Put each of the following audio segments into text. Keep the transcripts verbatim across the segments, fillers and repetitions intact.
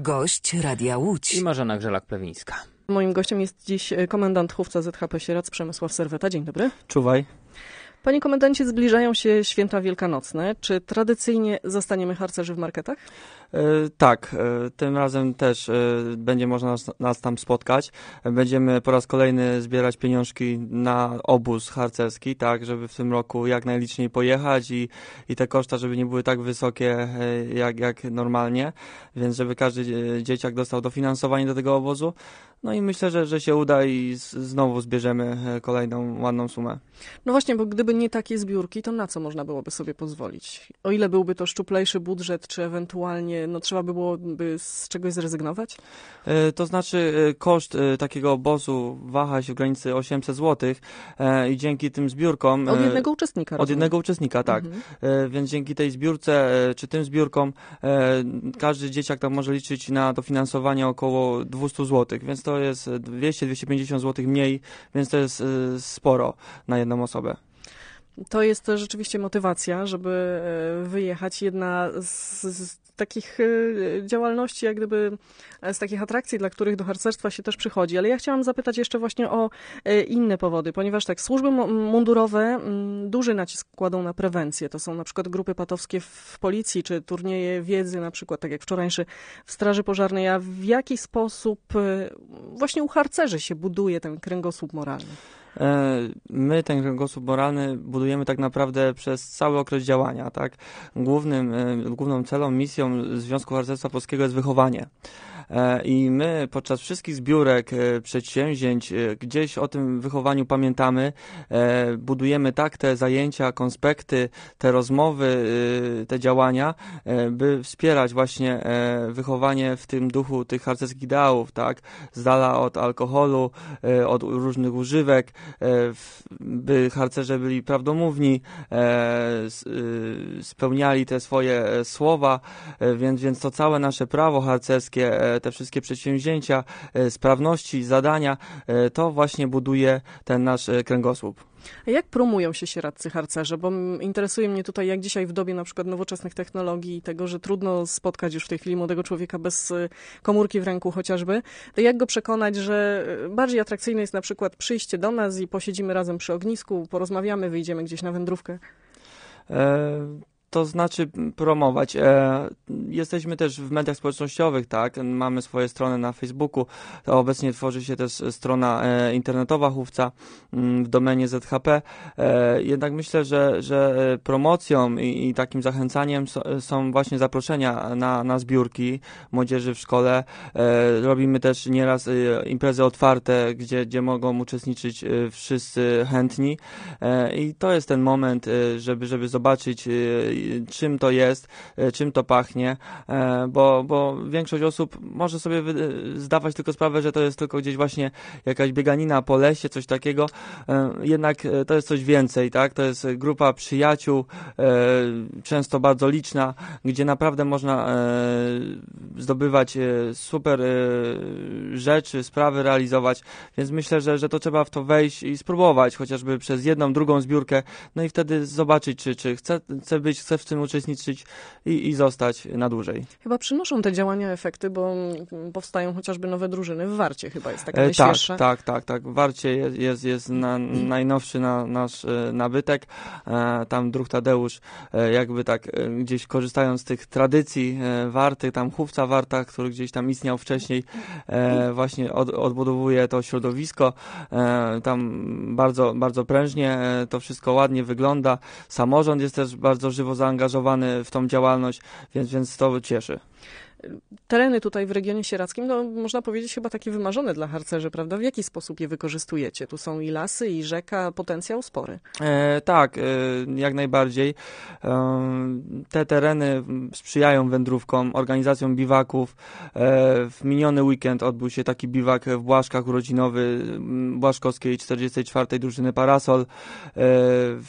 Gość Radia Łódź. I Marzena Grzelak-Plewińska. Moim gościem jest dziś komendant Chówca Z H P Sieradz Przemysław Serweta. Dzień dobry. Czuwaj. Panie komendancie, zbliżają się święta wielkanocne. Czy tradycyjnie zastaniemy harcerzy w marketach? E, tak, e, tym razem też e, będzie można nas, nas tam spotkać. Będziemy po raz kolejny zbierać pieniążki na obóz harcerski, tak, żeby w tym roku jak najliczniej pojechać i, i te koszta, żeby nie były tak wysokie e, jak, jak normalnie, więc żeby każdy dzieciak dostał dofinansowanie do tego obozu. No i myślę, że, że się uda i z, znowu zbierzemy kolejną ładną sumę. No właśnie, bo gdyby nie takie zbiórki, to na co można byłoby sobie pozwolić? O ile byłby to szczuplejszy budżet, czy ewentualnie no, trzeba by byłoby z czegoś zrezygnować? E, to znaczy e, koszt e, takiego obozu waha się w granicy osiemset złotych e, i dzięki tym zbiórkom... E, od jednego uczestnika. Od rozumiem. jednego uczestnika, tak. Mhm. E, więc dzięki tej zbiórce, e, czy tym zbiórkom, e, każdy dzieciak tam może liczyć na dofinansowanie około dwieście złotych, więc to jest dwieście do dwustu pięćdziesięciu złotych mniej, więc to jest e, sporo na jedną osobę. To jest rzeczywiście motywacja, żeby wyjechać. Jedna z, z takich działalności, jak gdyby z takich atrakcji, dla których do harcerstwa się też przychodzi. Ale ja chciałam zapytać jeszcze właśnie o inne powody, ponieważ tak, służby mundurowe duży nacisk kładą na prewencję. To są na przykład grupy patowskie w policji, czy turnieje wiedzy, na przykład tak jak wczorajszy w Straży Pożarnej. A w jaki sposób właśnie u harcerzy się buduje ten kręgosłup moralny? My ten kręgosłup moralny budujemy tak naprawdę przez cały okres działania, tak? Głównym, główną celą, misją Związku Harcerstwa Polskiego jest wychowanie. I my podczas wszystkich zbiórek, przedsięwzięć, gdzieś o tym wychowaniu pamiętamy, budujemy tak te zajęcia, konspekty, te rozmowy, te działania, by wspierać właśnie wychowanie w tym duchu tych harcerskich ideałów, tak? Z dala od alkoholu, od różnych używek, by harcerze byli prawdomówni, spełniali te swoje słowa, więc, więc to całe nasze prawo harcerskie, te wszystkie przedsięwzięcia, sprawności, zadania, to właśnie buduje ten nasz kręgosłup. A jak promują się sieradcy harcerze? Bo interesuje mnie tutaj, jak dzisiaj w dobie na przykład nowoczesnych technologii i tego, że trudno spotkać już w tej chwili młodego człowieka bez komórki w ręku chociażby, to jak go przekonać, że bardziej atrakcyjne jest na przykład przyjście do nas i posiedzimy razem przy ognisku, porozmawiamy, wyjdziemy gdzieś na wędrówkę? E To znaczy promować. E, jesteśmy też w mediach społecznościowych, tak? Mamy swoje strony na Facebooku. Obecnie tworzy się też strona e, internetowa Chówca m, w domenie Z H P. E, jednak myślę, że, że promocją i, i takim zachęcaniem so, są właśnie zaproszenia na, na zbiórki młodzieży w szkole. E, robimy też nieraz e, imprezy otwarte, gdzie, gdzie mogą uczestniczyć e, wszyscy chętni. E, I to jest ten moment, e, żeby, żeby zobaczyć e, czym to jest, czym to pachnie, bo, bo większość osób może sobie zdawać tylko sprawę, że to jest tylko gdzieś właśnie jakaś bieganina po lesie, coś takiego, jednak to jest coś więcej, tak? To jest grupa przyjaciół, często bardzo liczna, gdzie naprawdę można zdobywać super rzeczy, sprawy realizować, więc myślę, że, że to trzeba w to wejść i spróbować, chociażby przez jedną, drugą zbiórkę, no i wtedy zobaczyć, czy, czy chce, chce być, chce w tym uczestniczyć i, i zostać na dłużej. Chyba przynoszą te działania efekty, bo powstają chociażby nowe drużyny. W Warcie chyba jest taka e, najświeższa. Tak, tak, tak, tak. W Warcie jest, jest, jest na, najnowszy na, nasz e, nabytek. E, tam druh Tadeusz e, jakby tak e, gdzieś korzystając z tych tradycji e, Warty, tam Chówca Warta, który gdzieś tam istniał wcześniej, e, właśnie od, odbudowuje to środowisko. E, tam bardzo, bardzo prężnie e, to wszystko ładnie wygląda. Samorząd jest też bardzo żywo zaangażowany w tą działalność, więc, więc to cieszy. Tereny tutaj w regionie sieradzkim, no można powiedzieć chyba takie wymarzone dla harcerzy, prawda? W jaki sposób je wykorzystujecie? Tu są i lasy, i rzeka, potencjał spory. E, tak, e, jak najbardziej. E, te tereny sprzyjają wędrówkom, organizacjom biwaków. E, w miniony weekend odbył się taki biwak w Błaszkach urodzinowy Błaszkowskiej czterdziestej czwartej drużyny Parasol. E,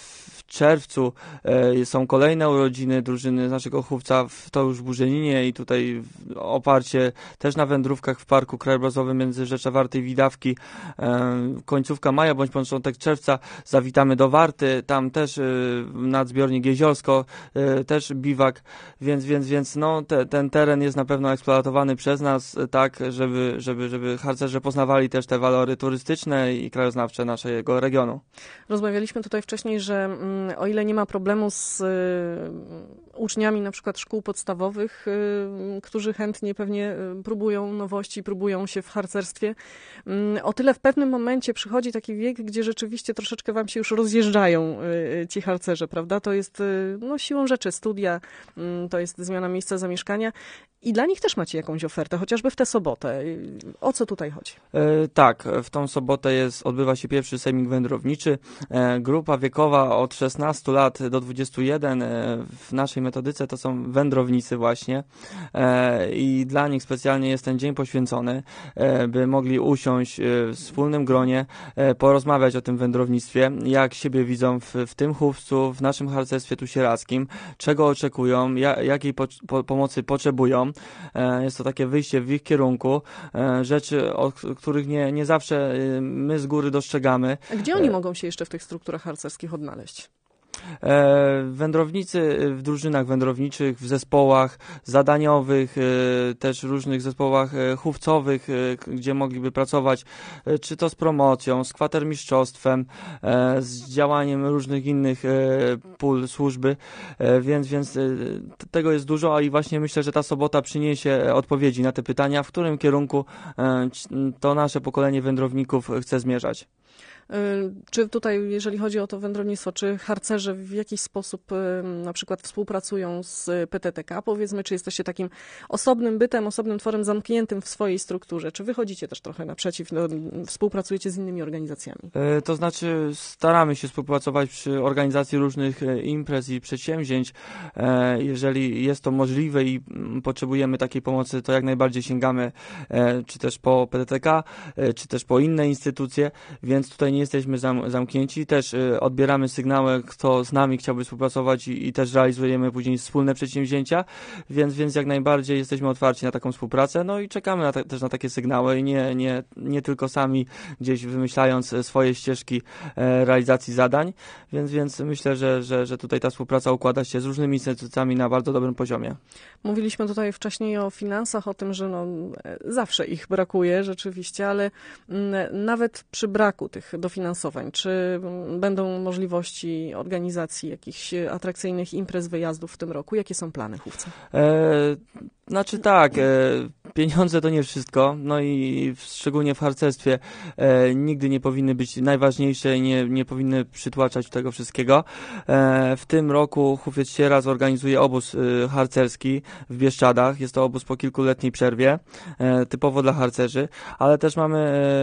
w czerwcu e, są kolejne urodziny drużyny naszego chówca, w, to już w Burzeninie i tutaj w, oparcie też na wędrówkach w Parku Krajobrazowym między Rzecza Warty i Widawki. E, końcówka maja bądź początek czerwca zawitamy do Warty, tam też e, nadzbiornik Jeziorsko, e, też biwak, więc, więc, więc no, te, ten teren jest na pewno eksploatowany przez nas, e, tak, żeby, żeby, żeby harcerze poznawali też te walory turystyczne i krajoznawcze naszego regionu. Rozmawialiśmy tutaj wcześniej, że mm, o ile nie ma problemu z y, uczniami na przykład szkół podstawowych, y, którzy chętnie pewnie y, próbują nowości, próbują się w harcerstwie, y, o tyle w pewnym momencie przychodzi taki wiek, gdzie rzeczywiście troszeczkę wam się już rozjeżdżają y, ci harcerze, prawda? To jest y, no, siłą rzeczy studia, y, to jest zmiana miejsca zamieszkania i dla nich też macie jakąś ofertę, chociażby w tę sobotę. O co tutaj chodzi? E, tak, w tą sobotę jest, odbywa się pierwszy sejmik wędrowniczy. E, grupa wiekowa od szesnastu lat do dwudziestu jeden e, w naszej metodyce to są wędrownicy właśnie e, i dla nich specjalnie jest ten dzień poświęcony, e, by mogli usiąść w wspólnym gronie, e, porozmawiać o tym wędrownictwie, jak siebie widzą w, w tym chówcu, w naszym harcerstwie tusierackim, czego oczekują, ja, jakiej po, po, pomocy potrzebują. E, jest to takie wyjście w ich kierunku, e, rzeczy, o których nie, nie zawsze my z góry dostrzegamy. A gdzie oni mogą się jeszcze w tych strukturach harcerskich odnaleźć? E, wędrownicy w drużynach wędrowniczych, w zespołach zadaniowych, e, też różnych zespołach e, chówcowych, e, gdzie mogliby pracować, e, czy to z promocją, z kwatermistrzostwem, e, z działaniem różnych innych e, pól służby, e, więc, więc e, tego jest dużo, a i właśnie myślę, że ta sobota przyniesie odpowiedzi na te pytania, w którym kierunku e, to nasze pokolenie wędrowników chce zmierzać. Czy tutaj, jeżeli chodzi o to wędrownictwo, czy harcerze w jakiś sposób na przykład współpracują z P T T K, powiedzmy, czy jesteście takim osobnym bytem, osobnym tworem zamkniętym w swojej strukturze? Czy wychodzicie też trochę naprzeciw, no, współpracujecie z innymi organizacjami? E, to znaczy staramy się współpracować przy organizacji różnych imprez i przedsięwzięć. E, jeżeli jest to możliwe i potrzebujemy takiej pomocy, to jak najbardziej sięgamy e, czy też po P T T K, e, czy też po inne instytucje, więc tutaj nie jesteśmy zam, zamknięci, też y, odbieramy sygnały, kto z nami chciałby współpracować i, i też realizujemy później wspólne przedsięwzięcia, więc, więc jak najbardziej jesteśmy otwarci na taką współpracę, no i czekamy na ta, też na takie sygnały i nie, nie, nie tylko sami gdzieś wymyślając swoje ścieżki e, realizacji zadań, więc, więc myślę, że, że, że tutaj ta współpraca układa się z różnymi instytucjami na bardzo dobrym poziomie. Mówiliśmy tutaj wcześniej o finansach, o tym, że no, zawsze ich brakuje rzeczywiście, ale m, nawet przy braku tych dofinansowań, czy będą możliwości organizacji jakichś atrakcyjnych imprez, wyjazdów w tym roku? Jakie są plany chówca? E, znaczy tak, e, pieniądze to nie wszystko, no i w, szczególnie w harcerstwie e, nigdy nie powinny być najważniejsze i nie, nie powinny przytłaczać tego wszystkiego. E, w tym roku Chówiec Sieradz zorganizuje obóz e, harcerski w Bieszczadach. Jest to obóz po kilkuletniej przerwie, e, typowo dla harcerzy, ale też mamy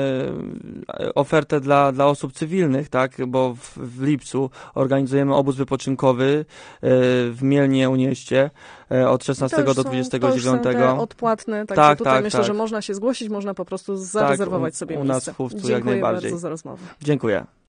e, ofertę dla, dla osób cywilnych, tak, bo w, w lipcu organizujemy obóz wypoczynkowy e, w Mielnie Unieście e, od szesnastego do dwudziestego dziewiątego. To już są te odpłatne, także tak, tutaj tak, myślę, tak. że można się zgłosić, można po prostu zarezerwować tak, u, sobie u miejsce. nas w Chówcu Dziękuję jak najbardziej. bardzo za rozmowę. Dziękuję.